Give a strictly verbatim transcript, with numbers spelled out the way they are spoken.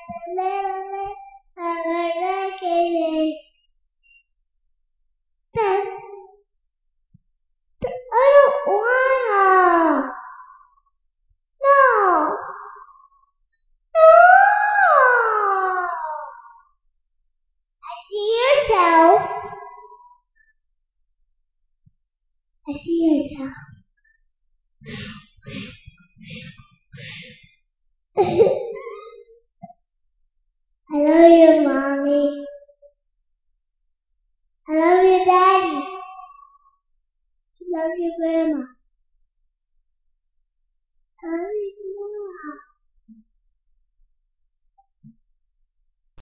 I don't wanna. No. No. I see yourself. I see yourself. I love you, Mommy. I love you, Daddy. I love you, Grandma. I love you.